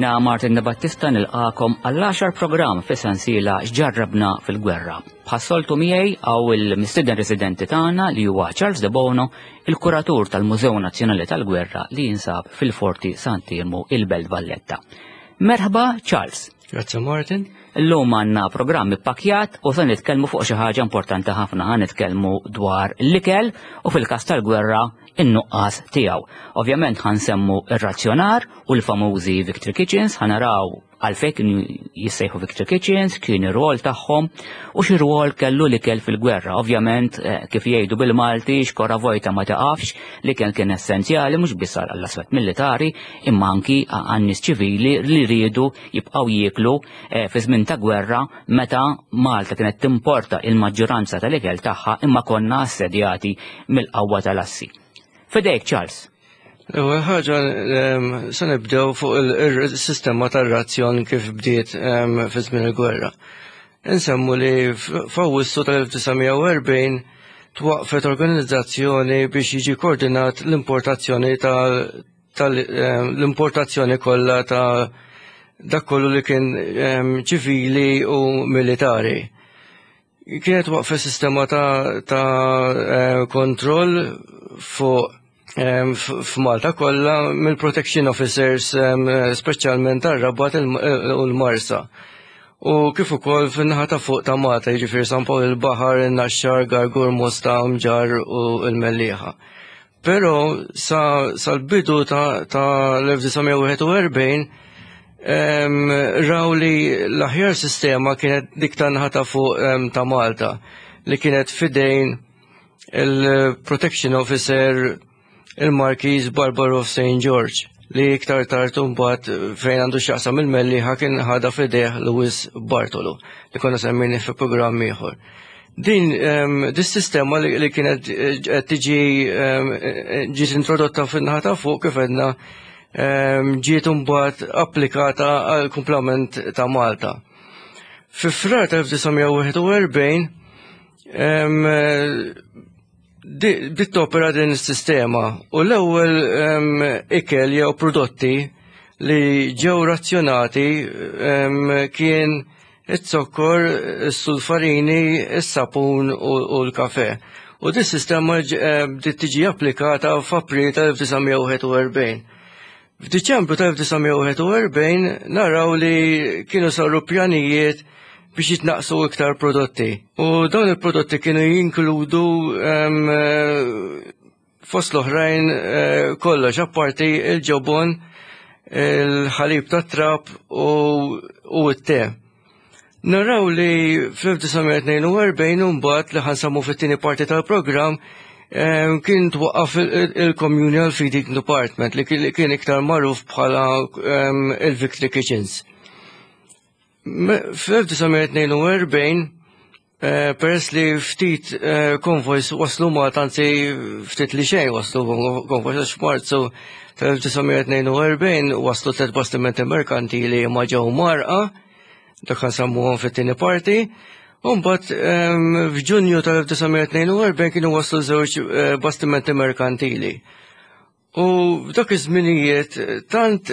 Jiena Martin Battista nilqakom għall-10 programm fis-sensiela x'ġarrabna fil-gwerra. Bħassoltu miegħi għaw il-mistiden residenti tagħna li huwa Charles De Bono, il-kuratur tal-Mużew Nazzjonali tal-Gwerra li jinsab fil-Forti Sant'Irmu il-Belt Valletta. Merħba Charles. Grazie Martin. Illum għandna programm ippakjat u se nitkellmu fuq xi ħaġa importanti ħafna, nitkellmu dwar l-ikel u fil-każ tal-gwerra in-nuqqas tiegħu. Ovvjament ħansemmu ir-razzjonar u l-famużi Victory Kitchens, ħanaraw għalfejn kienu jissejħu Victory Kitchens, kien ir-rwol tagħhom u xi rwol kellu l-ikel fil-gwerra. Ovvjament kif jgħidu bil-Malti xkora vojta ma taqafx, l-ikel kien essenzjali mhux biss għall-aspett militari imma anki għan-nies ċivili li riedu jibqgħu jieklu fi żmien ta' gwerra meta Malta kienet timporta il-maġġoranza tal-ikel tagħha imma konna assedjati mill-qawwa tal-assi. Fidejk Charles. Ewwel ħaġa se nibdew fuq il-sistema tar-razzjon kif bdiet fi żmien il-gwerra. Insemmu li f'Awwissu tal-1940 twaqfet organizzazzjoni biex jiġi koordinat l-importazzjoni l-importazzjoni kollha ta' dak kollu li kien ċivili u militari. Kienet waqfet sistema ta' kontroll fuq f'Malta kollha mill-protection officers speċjalment tar-Rabat u l-Marsa. U kif ukoll fin-naħa ta' fuq ta' Malta, jiġifieri San Pawl il-Baħar, in-Naxxar, Gargur, Mosta, Mġar u l-Mellieħa. Però sal-bidu ta' l-1941 raw li l-aħjar sistema kienet dik tan-naħa ta' fuq ta' Malta li kienet fidejn il-protection officer il-Markiż Barbaroff St. George li iktar tard mbagħad fejn għandu x'jaqsam il-Mellieħa kien ħada f'idejh Lewis Bartolo li konna semmini fi programm ieħor. Din sistema li kienet qed ġiet introdotta fin-naħa ta' fuq kif għedna ġiet mbagħad applikata għal kumplament ta' Malta. Fi frar ta' 1941 bdiet opera din is-sistema u l-ewwel ikel jew prodotti li ġew razzjonati kien it-zokkor, is-sulfarini, is-sapun u l-kafè. U din is-sistema bdiet tiġi applikata f'April tal-1941. F'Diċembru tal-1941 naraw li kienu saru pjanijiet biex jitnaqsu iktar prodotti. U dawn il-prodotti kienu jinkludu fost l-oħrajn kollox apparti il-ġobon, il-ħalib tat trab u t-te. Naraw li fl-1942 mbagħad li ħansammu fit-tieni parti tal-programm kien twaqqaf il-Communal Feeding Department li kien iktar magħruf bħala il-Victory Kitchens. F-1942, peress li ftit konvojs waslu Malta, anzi ftit li xejn waslu konvojs f'Marzu tal-1942 waslu 3 bastimenti merkantili ma ġew marqa, dak nsammuhom fit-tieni parti, u mbagħad f'Ġunju tal-1942 kienu waslu 2 bastimenti merkantili. U f'dak iż-żminijiet tant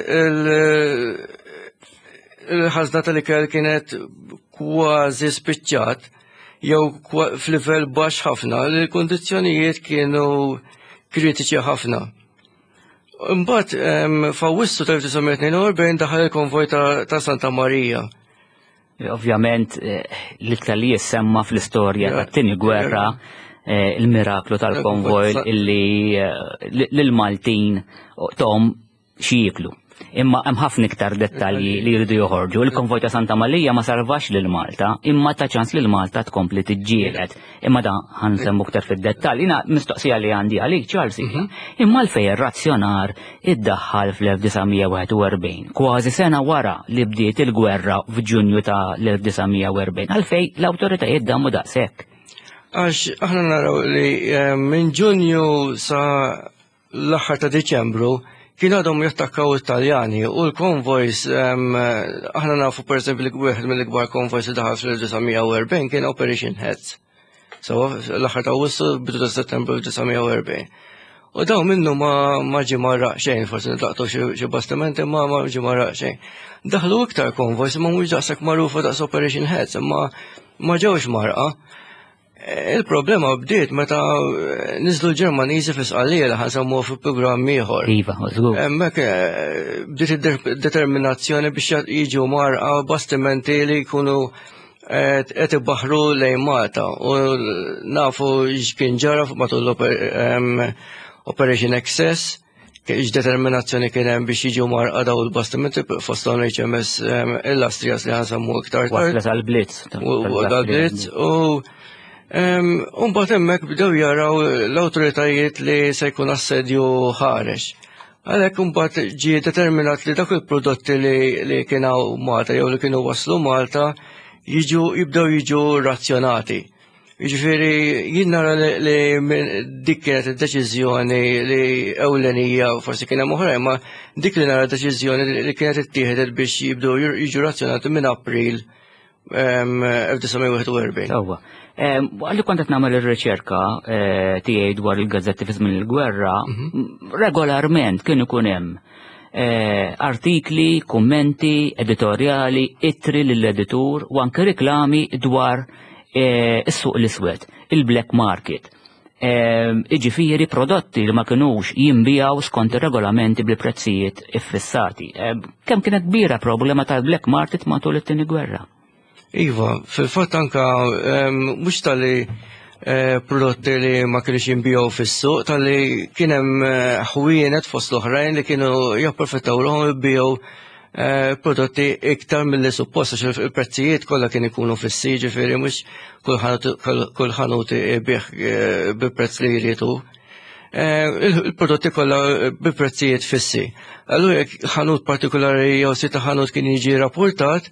il-ħażna tal-ikel kienet kważi spiċċat jew f'livell baxx ħafna, li l-kundizzjonijiet kienu kritiċi ħafna. Imbagħad f'Awwissu tal-1942 daħal il-konvoj ta' Santa Marija. Ovvjament l-iktar li jissemma fl-istorja tat-tieni gwerra il-miraklu tal-konvoj illi l-Maltin tom xi jieklu. Imma hemm ħafna iktar dettalji li jridu joħorġu. Il-konvoj ta' Santa Marija ma sarvax lil Malta, imma ta' ċans lil Malta tkompli tiġġieled. Imma da ħansemmu iktar fid-dettall. Jiena mistoqsija li għandi għalik Charles, imma l-fejn ir-razzjonar iddaħħal fl-1941, kważi sena wara li bdiet il-gwerra f'Ġunju ta' l-1940. Għalfejn l-awtoritajiet dammu daqshekk. Għax aħna naraw li minn Ġunju sa l-aħħar ta' Diċembru kien għadhom jattakkaw Italjani u l-konvojs, aħna nafu per esempio li wieħed mill-ikbar konvojs li daħal fl-1940 kien Operation Heads. So l-aħħar ta' Awwissu bidu ta' Settembru 1940. U daw minnu ma ġi marraq xejn, forsi daqtu xi bastimenti ma ġi marraq xejn. Daħlu iktar konvojs ma mhux daqshekk magħrufa daqs Operation Heads, imma ma ġewx marqa. Il-problema bdiet meta niżlu l-Ġermaniżi fis-Qalliela ħansemmuh fi programm ieħor. Iva, żgur. Hemmhekk bdiet id-determinazzjoni biex jiġu marqa bastimenti li jkunu qed ibbaħħru lejn Malta u nafu x'kien ġara matul Operation Access, determinazzjoni kien hemm biex jiġu marqa daw il-bastimenti fosthom HMS Illustrious li ħansemmu iktar tard. Waslet għall-Blitz. Għal-Blitz u mbagħad hemmhekk bdew jaraw l-awtoritajiet li se jkun assedju ħarex. Għalhekk imbagħad ġie determinat li dak il-prodotti li kienu Malta jew li kienu waslu Malta jibdew jiġu razzjonati. Jiġifieri jien nara li dik kienet id-deċiżjoni li ewlenija forsi kien hemm oħrajn, ma dik li nara deċiżjoni li kienet ittieħdet biex jibdew jiġu razzjonati minn April 1941. Sewwa. Għalli kont qed nagħmel ir-riċerka tiegħi dwar il-gazzetti fi żmien il-gwerra, regolarment kien ikun hemm artikli, kummenti, editorjali, ittri lill-editur u anke riklami dwar is-suq l-iswed, il-black market. Iġifieri prodotti li ma kinux jinbijaw skont ir-regolamenti bil-prezzijiet iffissati. Kemm kienet kbira problema tal-black market matul it-tieni gwerra? Iva, fil-fatt anka mhux tal-li prodotti li ma kienx jinbijaw fis-suq, tal-li kien hemm ħwienet fost l-oħrajn li kienu japprofittaw ruħhom jibbijaw prodotti iktar mill-li suppost, għax il-prezzijiet kollha kien ikunu fissi, ġifieri mhux kull ħanut ibih bi-prezz li jrietu. Il-prodotti kollha bi prezzijiet fissi. Allura jekk ħanut partikolari jew sita ħanut kien jiġi rapportat,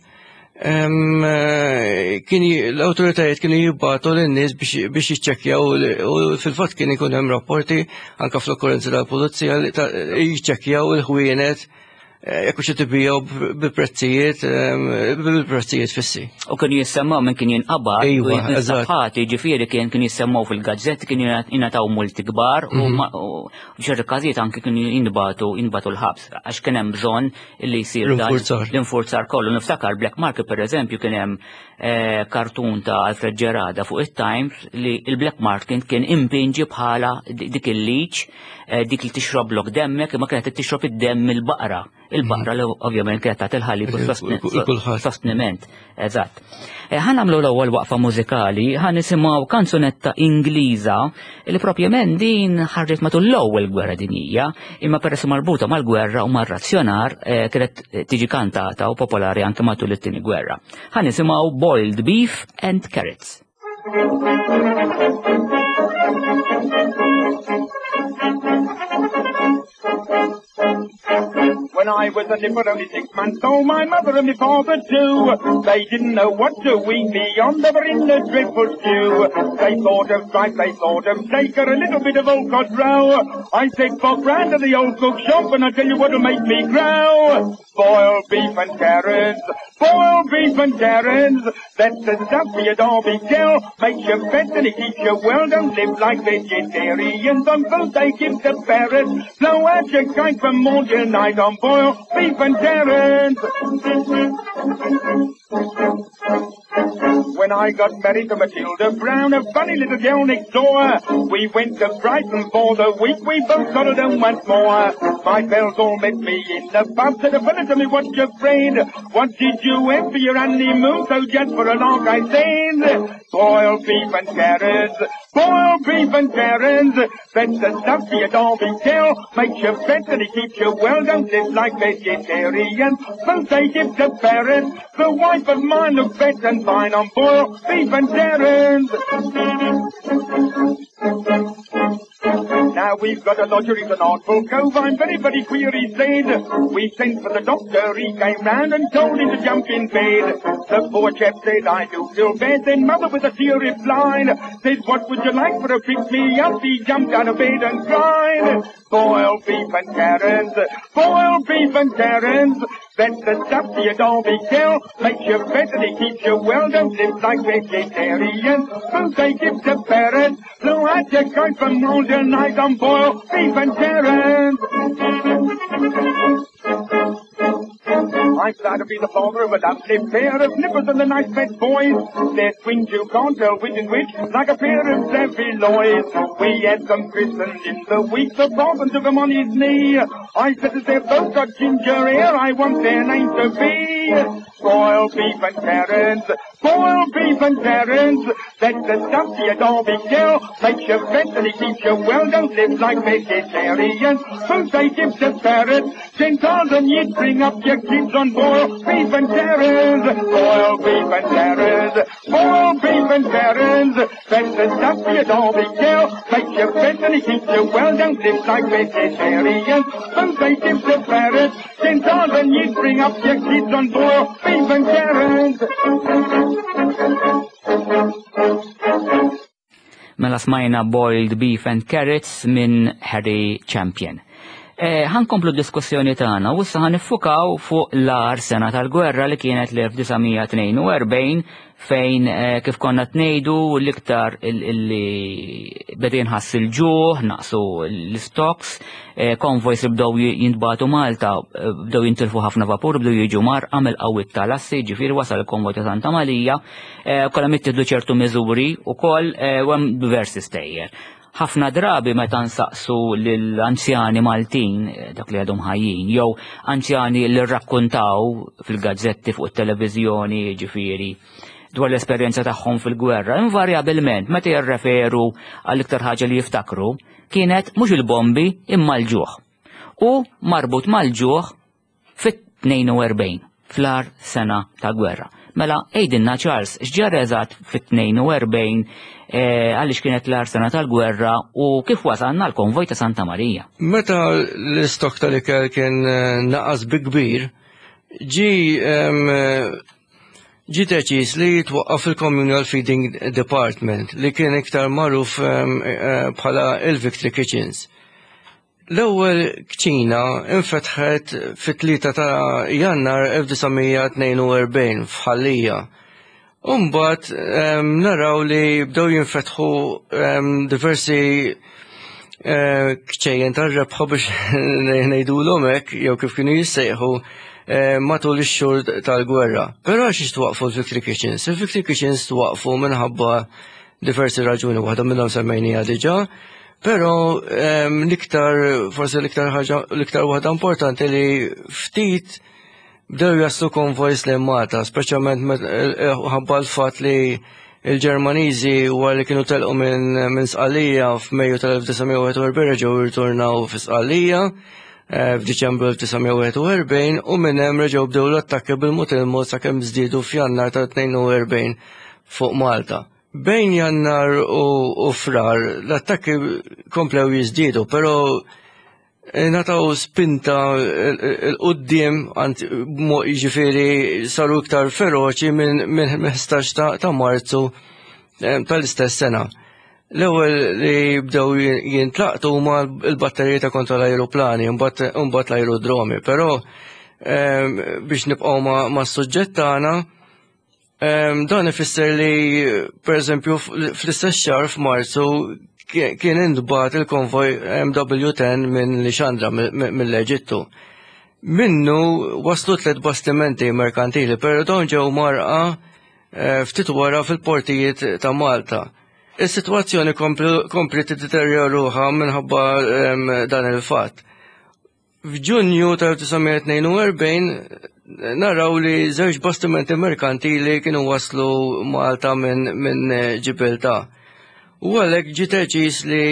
l-autoritajiet kienu jibbatu l-nies biex jiċċekkjaw u fil-fatt kien ikun hemm rapporti anke fl-okkurrenza tal-pulizija li jiċċekkjaw il-ħwienet jekk xi tibijaw bil-prezzijiet fissi. U kienu jissemmaw minn kien jinqabad u jinsaħħati, ġifieri kien jissemmaw fil-gazzett kien jingħataw multi kbar u ċerti każijiet anke kienu jinbatu l-ħabs għax kien hemm bżonn li jsir l-infurzar kollu. Niftakar Black Market pereżempju kien hemm kartun ta' Alfred Gerada fuq it-Times li l-Black Market kien impinġi bħala dik il-liċ dik li tixroblok demmek imma kienet tixrob id-demm il-baqra. Il-baqra li ovvjament kienet tagħti il-ħalib sosteniment. Eżatt. Ħan nagħmlu l-ewwel waqfa mużikali, ħan nisimgħu kanzunetta Ingliża li propjament din ħarġet matul l-ewwel gwerra dinjija, imma peress marbuta mal-gwerra u mar-razzjonar kienet tiġi kantata u popolari anke matul it-tieni gwerra. Ħan nisimgħu Boiled Beef and Carrots. When I was a nipper only 6 months old, my mother and my father too, they didn't know what to eat me on, they were in a dreadful stew. They thought of tripe, they thought of steak, or a little bit of old cod row. I said, pop round to the old cook shop and I'll tell you what'll make me grow. Boiled beef and carrots, boiled beef and carrots, that's the stuff for your Derby Girl. Makes you fat and it keeps you well, don't live like vegetarians on food they give to parrots. Blow out your kite from morning till night on boiled beef and carrots. When I got married to Matilda Brown, a funny little girl next door, we went to Brighton for the week, we both settled down once more. My pals all met me in the pub, said a fella to me, what's your afraid? What did you have for your honeymoon? So just for a lark I said, boiled beef and carrots, boiled beef and carrots, that's the stuff for your Derby Girl, makes you fat and it keeps you well, don't live like vegetarians, both they give to parrots. The wife of mine looks fat and fine on boiled beef and carrots. Now we've got a lodger in the Northful Cove, I'm very, very queer, he said. We sent for the doctor, he came round and told him to jump in bed. The poor chap said, I do feel bad. Then mother with a tear replied, says, what would you like for a pick-me-up? He jumped out of bed and cried, boiled beef and carrots, boiled beef and carrots, That's the stuff you don't be kill. Makes you fit and it keeps you well. Don't live like vegetarians. Food they give to parents. Blow out your coat from mold your night on boil. Beef and carrots. I'm glad to be the father of a lovely pair of nippers and the nice fat boys. Their twins you can't tell which is which, like a pair of Zappy-Loys. We had them christened in the week, the father took them on his knee. I said as they've both got ginger hair, I want their name to be boiled beef and carrots. Boiled beef and carrots. That's the stuff you don't be kill. Makes you fit and it keeps you well. Don't live like vegetarians. Food they give to parrots. Gentiles and you'd bring up your kids on boiled beef and carrots. Boiled beef and carrots. Boiled beef and carrots. That's the stuff you don't be kill. Makes you fit and it keeps you well. Don't live like vegetarians. Food they give to parrots. Gentiles and you'd bring up your kids on boiled beef and carrots. Mela smajna boiled beef and carrots minn Harry Champion. Ħankomplu diskussjoni tagħna u issa ħanifukaw fuq l-ar sena tal-gwerra li kienet l-1942 fejn kif konna tnejdu l-iktar li bedin ħass il-ġuħ, naqsu l-stocks, konvojs li bdew jintbatu Malta, bdew jintilfu ħafna vapur, bdew jiġu marqa mill-qawwiet tal-assi, ġifieri wasal il-konvoj ta' Santa Malija, kollha mittieħdu ċertu miżuri wkoll hemm diversi stejjer. Ħafna drabi meta nsaqsu lill-anzjani Maltin, dak li għadhom ħajjin, jew anzjani li rrakkuntaw fil-gazzetti fuq it-televiżjoni ġifieri dwar l-esperjenza tagħhom fil-gwerra, invarjabilment meta jirreferu għall-iktar ħaġa li jiftakru kienet mhux il-bombi imma l-ġuħ. U marbut mal-ġuħ fit-42 fl-ar sena ta' gwerra. Mela ejdinna Charles, x'ġara eżatt fit-42 għaliex kienet l-ar sena tal-gwerra u kif wasalna l-konvoj ta' Santa Marija? Meta l-istok tal-ikel kien naqas bi kbir, ġi deċiż li jitwaqqaf il-Communal Feeding Department li kien iktar magħruf bħala il-Victory Kitchens. L-ewwel kċina infetħet fit-3 ta' Jannar 1942 f'Ħallija. Umbagħad naraw li bdew jinfetħu diversi kċejjen tar-rebħa biex ngħidulhom hekk jew kif kienu jissejħu matul ix-xhur tal-gwerra. Però għax twaqfu l-Victory Kitchens? Il-Victory Kitchens twaqfu minħabba diversi raġuni, waħda minnhom semmejnija diġà. Pero forse l-iktar waħda importanti li ftit bdew jaslu konvojs li Malta, speċjalment ħabba l-fatt li il-Ġermaniżi wara li kienu telqu minn Sqallija f'Mejju tal-1941 reġgħu jirturnaw fi Sqallija f'Diċembru 1941 u minn hemm reġgħu bdew l-attakki bil-mod sakemm żdiedu f'Jannar tal-42 fuq Malta. Bejn Jannar u Frar l-attakki komplew jiżdiedu, però nataw spinta l-qudiem jiġifieri saru iktar feroċi minn 15 ta' Marzu tal-istess sena. L-ewwel li bdew jintlaqtu huma l-batteriji ta' kontra l-ajruplani, mbagħad l-ajrudromi, però biex nibqgħu mas-suġġett tagħna dan ifisser li, pereżempju, fl-istess xahar f'Marzu kien intbagħat il-konvoj MW10 minn Lixandra mill-Eġittu. Minnu waslu 3 bastimenti merkantili, però dawn ġew marqa ftit wara fil-portijiet ta' Malta. Is-sitwazzjoni kompli tiddeterjoruha minħabba dan il-fatt. F'Ġunju tal-1942 naraw li żewġ bastimenti merkantili kienu waslu Malta minn Ġibilta. U għalhekk ġie deċiż li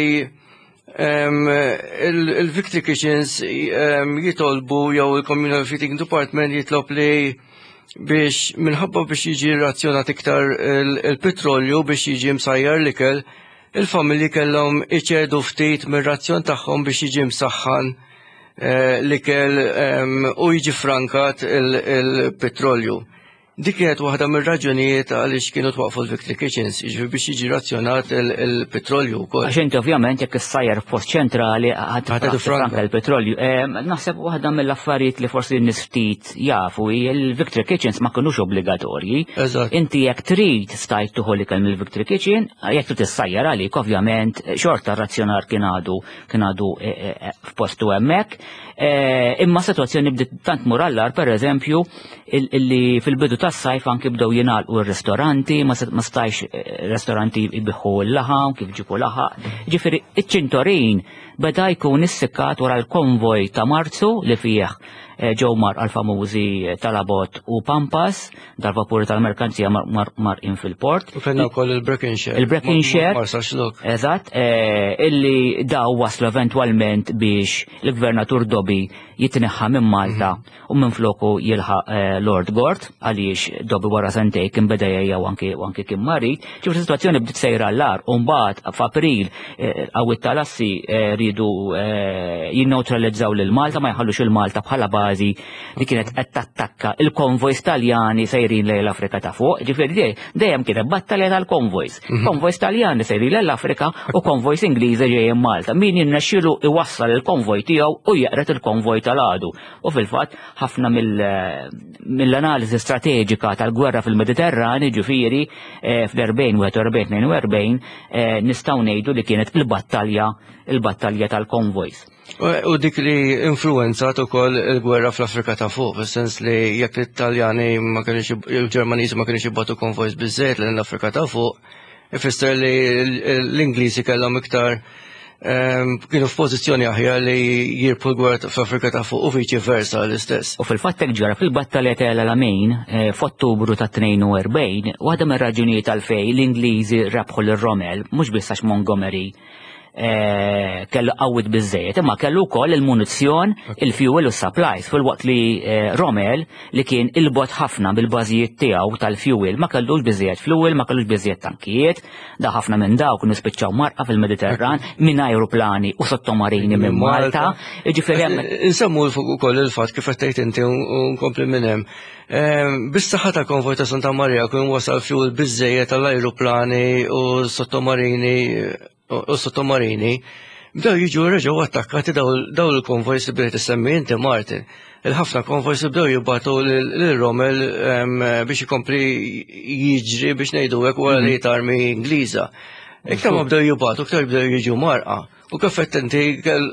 il-Victory Kitchens jitolbu jew il-Communal Feeding Department jitlob li minħabba biex jiġi razzjonat iktar il-petrolju biex jiġi msajjar l-ikel, il-familji kellhom iċedu ftit mir-razzjon tagħhom biex jiġi msaħħan l-ikel u jiġi frankat il-petrolju. Dik kienet waħda mir-raġunijiet għaliex kienu twaqfu l-Victory Kitchens, jiġifieri biex jiġi razzjonat il-petrolju wkoll. Għax inti ovvjament jekk issajjar f'post ċentrali ħadd franka l-petrolju. Naħseb waħda mill-affarijiet li forsi n-nies ftit jafu il-Victory Kitchens ma kinux obbligatorji. Inti jekk trid stajt tuħu ikel mill-Victory Kitchen, jekk trid issajjar għalik ovvjament xorta razzjonar kien għadu f'postu hemmhekk. Imma situazzjoni bdiet tant murallar, pereżempju, illi fil-bidu tas-sajf anke bdew jingħalqu r-ristoranti, ma stajx ristoranti jbiħħu l-laħam, kif ġibu laħaq. Ġifieri iċ-Ċintorin beda jkun issikkat wara l-konvoj ta' Marzu li fih ġew għal-famużi Talabot u Pampas, dal-vapuri tal-merkanzija marqin fil-port. U kellna wkoll il-Brekinshire. Il-Brekinshire, eżatt, illi daw waslu eventwalment biex l-Gvernatur Dobi jitneħħa minn Malta u minn floku jilħaq Lord Gort għaliex Dobi wara sentej kien beda jgħajja u anke kien marit. Ġifri situazzjoni bdiet sejra l-ar u mbagħad f'April għawit tal-assi ridu jinneutralizzaw lil Malta, ma jħallux il-Malta bħala bażi li kienet qed tattakka il-konvojs Taljani sejrin lejn l-Afrika ta' fuq. Ġifieri dejjem kienet battalja tal-konvojs. Konvojs Taljani sejrin lejn l-Afrika u konvojs Ingliżi ġejjin Malta. Min jirnexxielu iwassal il-konvoj tiegħu u jeqret il-konvoj tal-għadu. U fil-fatt ħafna mill-analiżi strateġika tal-gwerra fil-Mediterran, ġifieri fl-41-42 nistgħu ngħidu li kienet il-battalja tal-konvojs. U dik li influenzat ukoll il-gwerra fl-Afrika ta' fuq, fis-sens li jekk l-Italjani il-Ġermaniżi ma kienx jibbatu konvojs biżżejjed lejn l-Afrika ta' fuq, ifisser li l-Ingliżi kellhom iktar kienu f'pożizzjoni aħjar li jirpu l-gwerra fl-Afrika ta' fuq u viċi versa l-istess. U fil-fatt ġara fil-battalja tal-Alamein f'Ottubru ta' 42, waħda mir-raġunijiet għalfejn l-Ingliżi rebħu lir-Rommel, mhux biss għax Montgomery kellu qawwit biżżejjed, imma kellu wkoll il-munizzjon, il-fuel u s-supplies fil-waqt li Rommel li kien il-bot ħafna bil-bażijiet tiegħu tal-fuel ma kellux biżżejjed fuel, ma kellux biżżejjed tankijiet, da ħafna minn dawk kienu spiċċaw marqa fil-Mediterran minn ajruplani u sottomarini minn Malta. Insemmu wkoll il-fatt kif qed tgħid inti u nkompli minn hemm. Bis-saħħa tal-konvoj ta' Santa Maria kien wasal fuel biżżejjed tal-ajruplani u sottomarini, bdew jiġu reġgħu attakkati daw il-konvojs li bdejt issemmi inti Martin. Il-ħafna konvojs li bdew jibbatu lil-Rommel biex ikompli jiġri biex ngħidu hekk wara li armi Ingliża. Iktar ma bdew jibbatu, iktar bdew jiġu marqa. U kif qed inti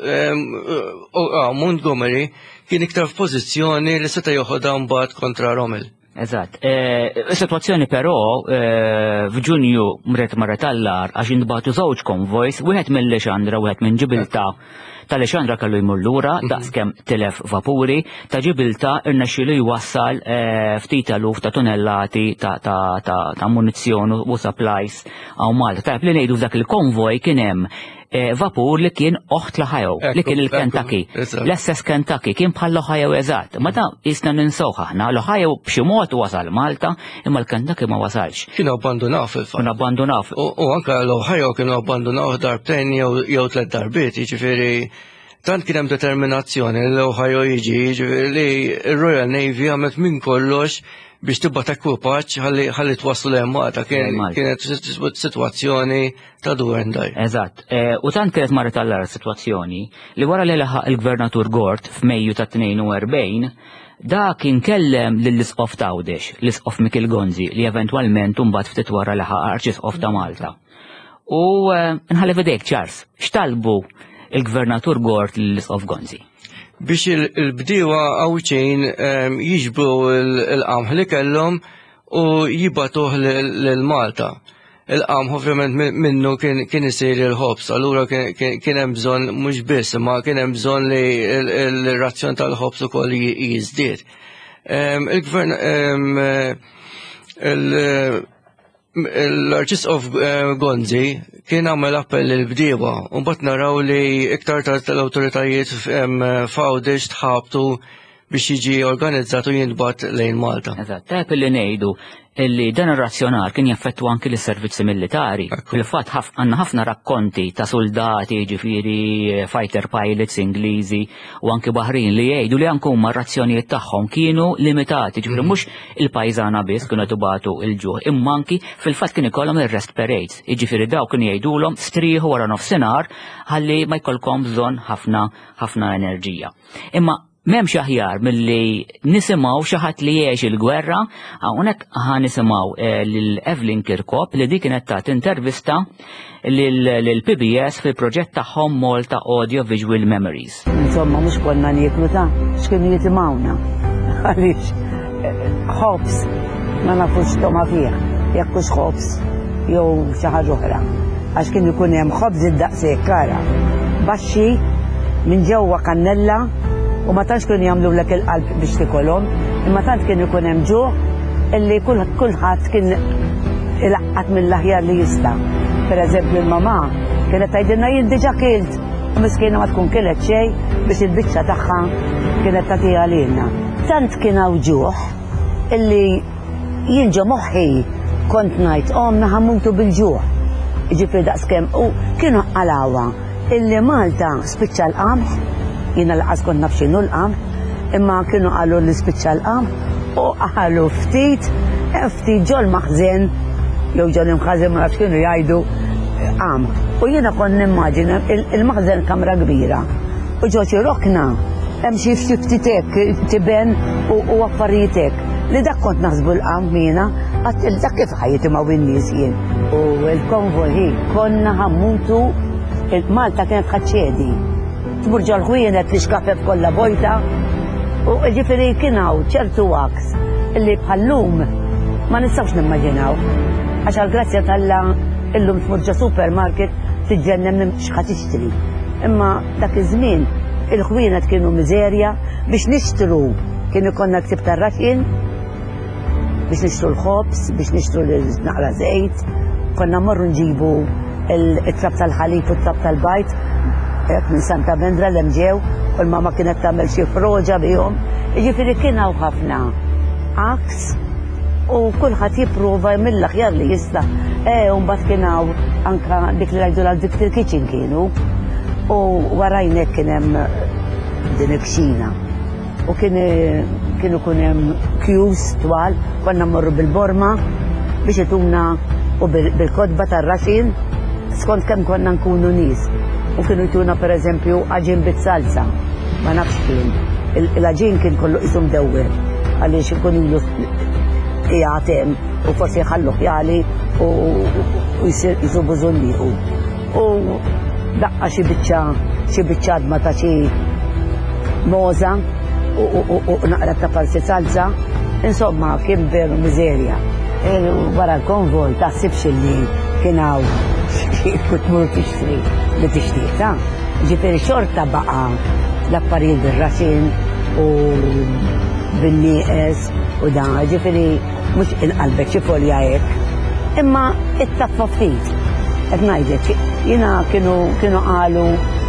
Montgomery kien iktar f'pożizzjoni li seta' joħodha mbagħad kontra Rommel. Eżatt. Is-sitwazzjoni però f'Ġunju mret marra tal-lar għax inbagħtu żewġ konvojs, wieħed mill-Lexandra u wieħed minn Ġibilta. Tal-Lexandra kellu jmur lura daqskemm tilef vapuri, ta' Ġibilta irnexxielu jwassal ftit eluf ta' tunellati ta' munizzjon u supplies għaw Malta. Tajb li ngħidu f'dak il-konvoj kien hemm vapur li kien oħt l-Ohio, li kien il-Kentucky. L-SS Kentucky kien bħal l-Ohio eżatt. Ma da jisna ninsawħ aħna, l-Ohio b'xi mod wasal Malta, imma l-Kentucky ma wasalx. Kienu abbandunaw fil-fatt. Kienu abbandunaw. U anke l-Ohio kienu abbandunaw darbtejn jew tliet darbiet, jiġifieri tant kien hemm determinazzjoni l-Ohio jiġifieri li r-Royal Navy għamet minn kollox biex tibba ta' ekwipaġġ ħalli twasslu l-emmata, kienet sitwazzjoni ta' do and die. Eżatt. U tant kienet marret tal-lar sitwazzjoni li wara li laħaq il-Gvernatur Gort f'Mejju ta' 42 da kien kellem lill-Isqof ta' Għawdex, l-Isqof Mikil Gonzi, li eventwalment mbagħad ftit wara laħaq Arċisqof ta' Malta. U nħalli fidejk Charles, x'talbu il-Gvernatur Gort lill-Isqof Gonzi? Biex il-bdiewa għawċejn jiġbru l-qamħ li kellhom u jibatuh l-Malta. Il-qamħ ovvjament minnu kien isir il-ħobs, allura kien hemm bżonn mhux biss, ma kien hemm bżonn li l-razzjon tal-ħobs ukoll jiżdied. Il-Gvern l-Arċisqof Gonzi kien għamel appell l-bdiewa, un bat naraw li iktar tal-autoritajiet f'Għawdex tħabtu biex jiġi organizzat u jintbat lejn Malta. Eżatt, tajb li ngħidu illi dan ir-razzjonar kien jaffettwa anki lis-servizzi militari. Fil-fatt għandna ħafna rakkonti ta' soldati, ġifieri fighter pilots Ingliżi u anki Baħrin li jgħidu li anke huma r-razzjonijiet tagħhom kienu limitati, ġifieri mhux il-pajżana biss kienu tibatu il-ġuħ, imma anki fil-fatt kien ikollhom ir-rest parades, jiġifieri dawk kienu jgħidulhom strieħu wara nofsinhar ħalli ma jkollkom bżonn ħafna enerġija. Imma m'hemmx aħjar milli nisimgħu xi ħadd li jgħix il-gwerra, hawnhekk nisimgħu lil Evelyn Kirkhope li dik kienet tat intervista lill-PBS fil-proġett tagħhom Malta Audio Visual Memories. Insomma, mhux konna nieklu x'kienu jitimgħuna. Għaliex ħobs ma nafux toma fih, jekk hux ħobs jew xi ħaġa oħra. Għax kien ikun hemm ħobż id-daqshekk kara, baxxi minn ġewwa kannella u ma tantx kienu jagħmlulek il-qalb biex tikolhom, imma tant kien ikun hemm ġuħ illi kulħadd kien ilaqqat mill-aħjar li jista'. Pereżempju l-mamà kienet tgħidilna jien diġà kilt u miskiena ma tkun kilet xejn biex il-biċċa tagħha kienet tagħtiha lilna. Tant kien hawn ġuħ illi jien ġo moħħi kont ngħid omna ħammutu bil-ġuħ. Jiġifieri daqskemm u kienu qalawha illi Malta spiċċa l-qamħ. Jiena laqas kont naf x'inhu l-qamħ, imma kienu qalu li spiċċa l-qamħ u qalu ftit ġol maħżen jew ġol imħażen ma nafx kienu jgħidu qamħ. U jiena kont nimmaġina il-maħżen kamra kbira u ġo xi rokna hemm xi ftit hekk tiben u affarijiet hekk li dak kont naħsbu l-qamħ jiena għattil dak kif ħajjitimgħu in-nies jien. U l-konvoj konna ħammutu Malta kienet ħaċċedi. Tmurġa l-ħwienet li xkafef kollha bojta u ġifieri kien hawn ċertu waqs illi bħallum ma nistgħux nimmaġinaw. Għax għall-grazzja tal-la illum tmurġa supermarket tiġġennem minn x'ħadd tixtri. Imma dak iż-żmien il-ħwienet kienu miżerja biex nixtru kienu konna ktib tar-raxin biex nixtru l-ħobs, biex nixtru naqra żejt, konna mmorru nġibu il-trab tal-ħalib u t-trab tal-bajt minn Santa Bendra l-emġew u l-mama kienet tagħmel xi froġa bihom. Jiġifieri kien hawn ħafna aks u kulħadd jipprova mill-aħjar li jista'. U mbagħad kien hawn anke dik li ngħidu dik il-kitchen kienu u warajnek kien hemm din il-kxina u kienu kun hemm kjus twal konna mmorru bil-borma biex ituna u bil-kodba tar-raxin skont kemm konna nkunu nies. U kienu jtuna pereżempju aġin bit-salsa, ma nafx kien. Il-aġin kien kollu qisum dewwer għaliex ikun ilu qiegħed hemm u forsi jħalluh jali u jsubu żulliqu. U daqqa xi biċċadma ta' xi moża u naqra ta' falsi salsa, insomma kien veru miżerja. Wara l-konvoj taħsibx li kien hawn kut tmur tixtri li tixtieq, ta' ġifieri xorta baqa' l-affarijiet bir-raxin u bin-nieqes u dan, ġifieri mhux inqalbek xi folja hekk, imma ittaffa ftit. Qed ngħidlek, jiena kienu qalu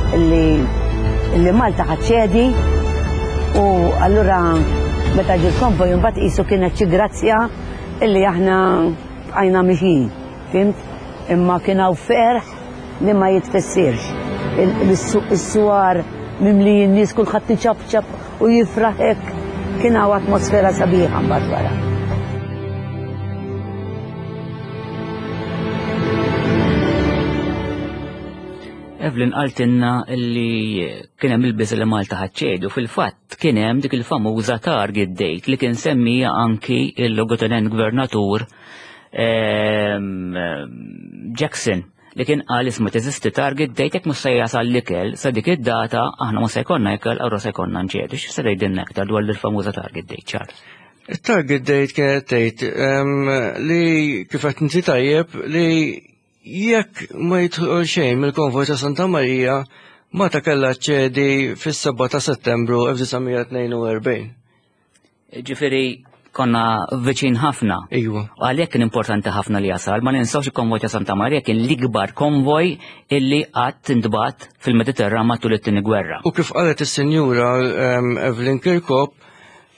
li Malta ħaċċedi u allura meta ġie l-konvoj imbagħad qisu kienet xi grazzja illi aħna bqajna mixin, fimt? Imma kien hawn ferħ li ma jitfissirx. Is-suwar mimli n-nies kulħadd iċabċab u jifraħ hekk, kien hawn atmosfera sabiħa mbagħad wara. Evelyn qaltilna li kien hemm il-biż li Malta ħaċċedu, fil-fatt kien hemm dik il-famuża target date li kien semmija anki il-Lugotenent Gvernatur Jackson li kien qal isma' teżisti target date jekk mhux se jasal l-ikel sa dik id-data aħna ma se jkollna ikel aw se jkollna nċedu. X'se tgħidilna aktar dwar il-famuża target date, Charles? Il-target date kienet tgħid li kif qed inti tajjeb li jekk ma jidħol xejn mill-konvoj ta' Santa Marija Malta kellha ċċedi fis-7 ta' Settembru 1942. Ġifieri konna viċin ħafna. Ejwa. U għalhekk kien importanti ħafna li jasal, ma ninsawx il-konvoj ta' Santa Marija kien l-ikbar konvoj illi qatt intbagħat fil-Mediterran matul it-tieni gwerra. U kif qalet is-Sinjura Evelyn Kirkhope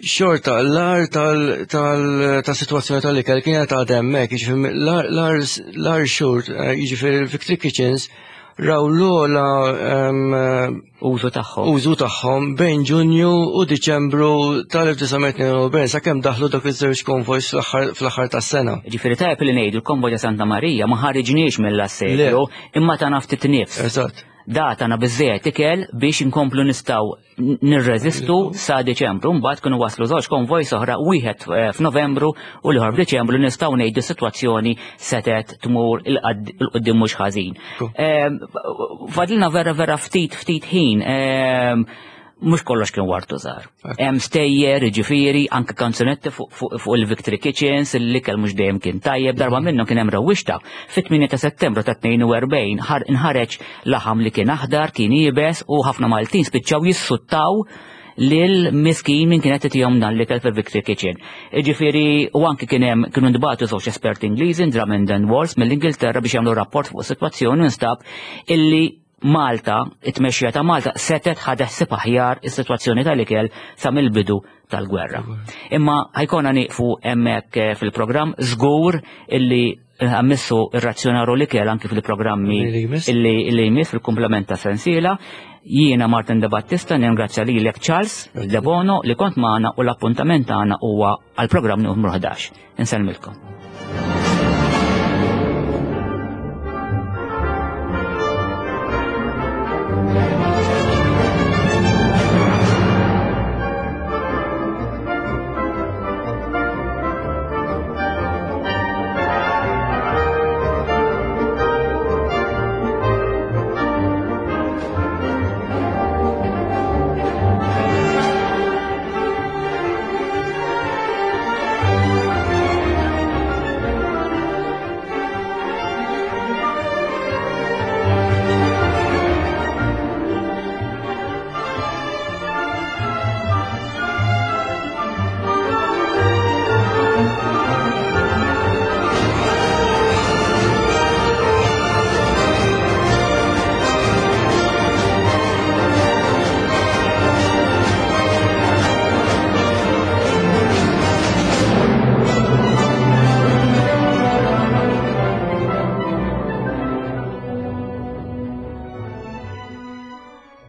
xorta l-ar tal-situazzjoni tal-ikel kienet għadem mek, l-ar xort, jiġifieri Victory Kitchens, raw l-ola Użu tagħhom bejn Ġunju u Diċembru tal-1942 sakemm daħlu dak iż-żewġ konvojs fl-aħħar tas-sena. Ġifieri tajjeb li ngħidu l-konvoj ta' Santa Marija ma ħareġniex mill-assedju imma ta' naftit nifs. Eżatt. Datana biżżejjed ikel biex inkomplu nistgħu nirreżistu sa Deċembru, mbagħad kienu waslu żewġ konvojs oħra, wieħed f'Novembru u l-ieħor f'Diċembru nistgħu ngħidu s-sitwazzjoni setet tmur il-qudiem mhux ħażin. Fadilna vera ftit ħin. Mhux kollox kien wartu żgħar. Hemm stejjer, ġifieri, anke kanzunetti fuq il-Victory Kitchens, l-ikel mhux dejjem kien tajjeb, darba minnhom kien hemm rawwixta. Fit-8 ta' Settembru ta' 42 inħareġ laħam li kien aħdar, kien jibes u ħafna Maltin spiċċaw jissuttaw lil miskin min kienet titihom dan l-ikel fil-Victory Kitchen. Ġifieri u anke kienu ndbagħtu żewġ esperti Ingliżi, Drummond and Walls mill-Ingilterra biex jagħmlu rapport fuq is-sitwazzjoni nstab illi Malta, it-tmexxija ta' Malta, setet ħadeħsib aħjar is-sitwazzjoni tal-ikel sa mill-bidu tal-gwerra. Imma ħajkonna nieqfu hemmhekk fil-programm żgur illi ammissu irrazzjonaru l-ikel anke fil-programmi illi jmiss fil-komplement ta' sensiela. Jiena Martin De Battista ningrazzja lilek Charles De Bono li kont magħna u l-appuntament tagħna huwa għall-programm numru 11. Insellmilkom.